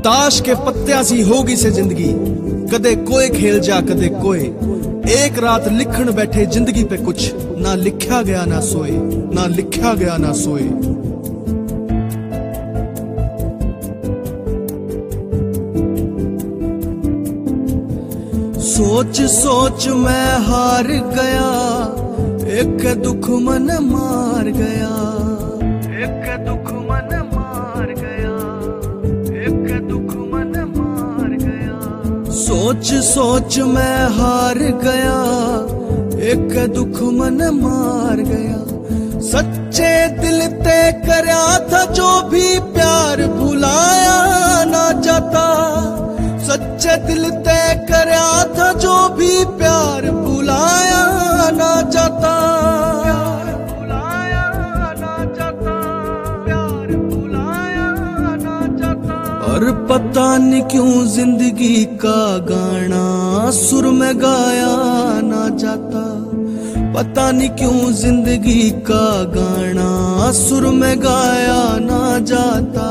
ताश के पत्तियां सी होगी से जिंदगी, कदे कोई खेल जा कदे कोई। एक रात लिखण बैठे जिंदगी पे कुछ, ना लिखा गया ना सोए, ना लिखा गया ना सोए। सोच सोच मैं हार गया, एक दुख मन मार गया, एक दुख मन मार गया, एक दुख मन मार गया। सोच सोच मैं हार गया, एक दुख मन मार गया। सच्चे दिल ते करया था जो भी प्यार भुलाया ना जाता, सच्चे दिल ते करया था जो भी प्यार भुलाया ना जाता, प्यार भुलाया ना जाता, प्यार भुलाया ना जाता। और पता नहीं क्यों जिंदगी का गाना सुर में गाया ना जाता, पता नहीं क्यों जिंदगी का गाना सुर में गाया ना जाता।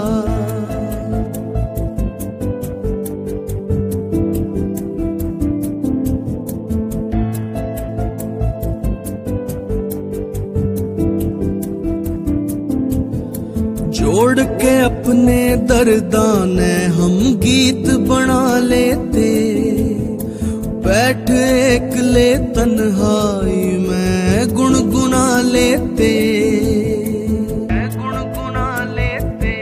जोड़ के अपने दर्दां ने हम गीत बना लेते, बैठ एकले तन्हाई में गुनगुना लेते, गुनगुना लेते,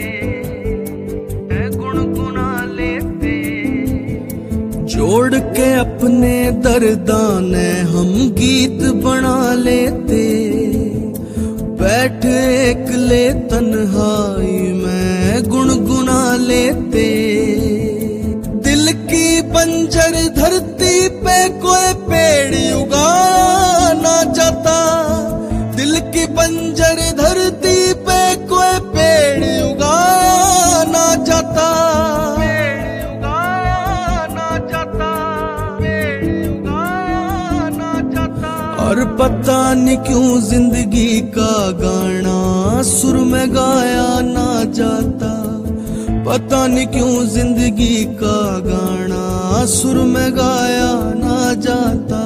गुनगुना लेते। जोड़ के अपने दर्दां ने हम गीत बना लेते, बैठ एकले तन्हाई में गुनगुना लेते। दिल की बंजर धरती पे कोई पेड़ उगाया ना जाता, दिल की बंजर धरती पे कोई पेड़ उगाया ना जाता, पेड़ उगाया ना जाता, पेड़ उगाया ना जाता। और पता नहीं क्यों जिंदगी का गाना सुर में गाया ना जाता, पता नहीं क्यों जिंदगी का गाना सुर में गाया ना जाता।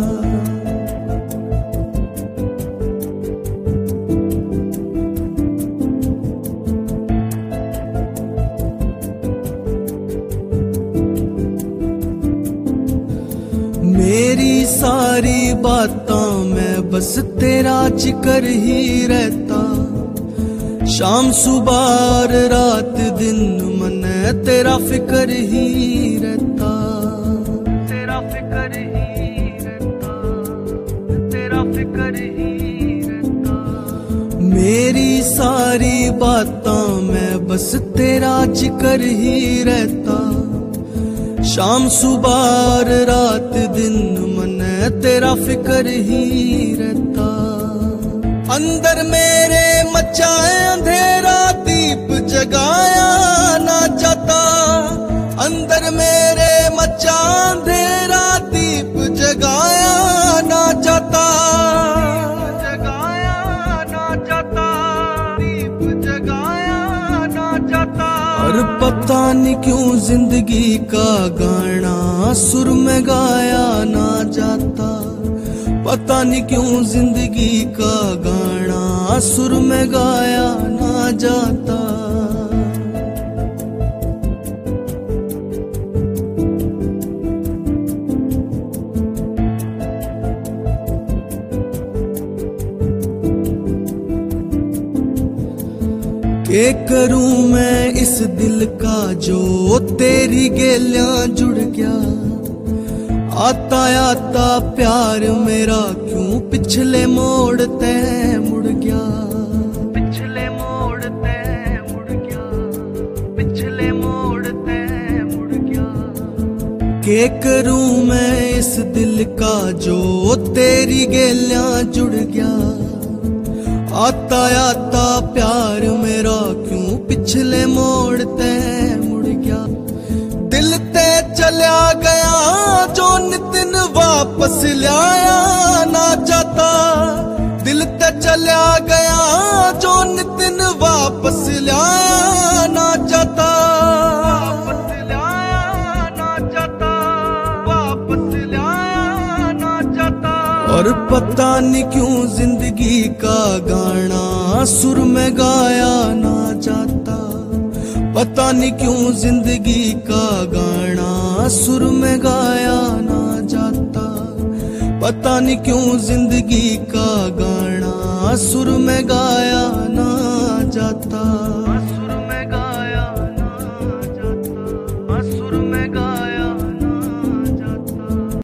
मेरी सारी बातों में बस तेरा जिक्र ही रहता, शाम सुबह रात दिन मन तेरा फिक्र ही रहता, तेरा फिक्र ही रहता, तेरा फिक्र ही रहता। मेरी सारी बातों में बस तेरा जिक्र ही रहता, शाम सुबह रात दिन मन तेरा फिक्र ही रहता। अंदर मेरे मचाए अंधेरा दीप जगाया ना जाता, अंदर मेरे मचा अंधेरा दीप जगाया ना जाता, जगाया ना जाता, दीप जगाया ना जाता। और पता नहीं क्यों जिंदगी का गाना सुर में गाया ना जाता, पता नहीं क्यों जिंदगी का गाना सुर में गाया ना जाता। के करूं मैं इस दिल का जो तेरी गेलियां जुड़ गया, आता आता प्यार मेरा क्यों पिछले मोड़ ते मुड़ गया, पिछले मोड़ ते मुड़ गया, पिछले मोड़ ते मुड़ गया। के करूं मैं इस दिल का जो तेरी गेलियां जुड़ गया, आता आता प्यार मेरा क्यों पिछले मोड़ ते मुड़ गया। दिल ते चल्या गया जो नितिन वापस लाया ना जाता, दिल ते चल्या गया जो नितिन वापस लाया ना जाता। और पता नहीं क्यों जिंदगी का गाना सुर में गाया ना जाता। पता नहीं क्यों जिंदगी का गाना सुर में गाया ना जाता। पता नहीं क्यों जिंदगी का गाना सुर में गाया